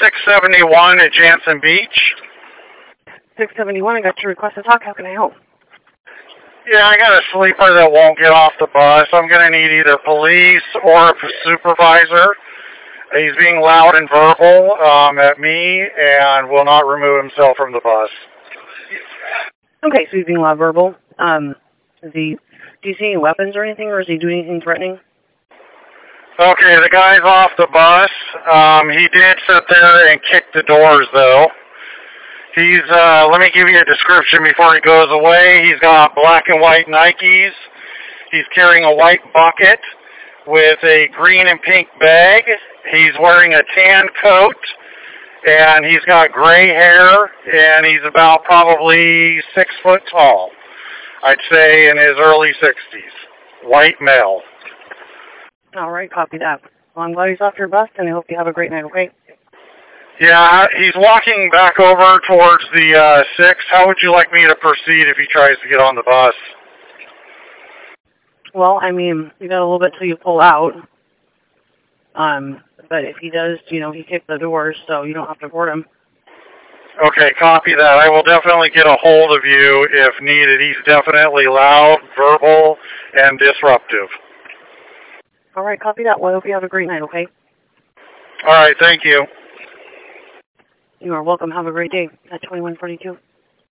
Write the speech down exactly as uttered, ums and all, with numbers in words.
six seventy-one at Jansen Beach. six seventy-one, I got your request to talk. How can I help? Yeah, I got a sleeper that won't get off the bus. I'm going to need either police or a supervisor. He's being loud and verbal um, at me and will not remove himself from the bus. Okay, so he's being loud verbal. Um, is he, do you see any weapons or anything, or is he doing anything threatening? Okay, the guy's off the bus. Um, he did sit there and kick the doors, though. He's, uh, let me give you a description before he goes away. He's got black and white Nikes. He's carrying a white bucket with a green and pink bag. He's wearing a tan coat, and he's got gray hair, and he's about probably six foot tall. I'd say in his early sixties. White male. All right, copy that. Well, I'm glad he's off your bus, and I hope you have a great night, okay? Yeah, he's walking back over towards the uh, six. How would you like me to proceed if he tries to get on the bus? Well, I mean, you got a little bit till you pull out. Um, but if he does, you know, he kicked the doors, so you don't have to board him. Okay, copy that. I will definitely get a hold of you if needed. He's definitely loud, verbal, and disruptive. All right, copy that. Well, I hope you have a great night, okay? All right, thank you. You are welcome. Have a great day at twenty-one forty-two.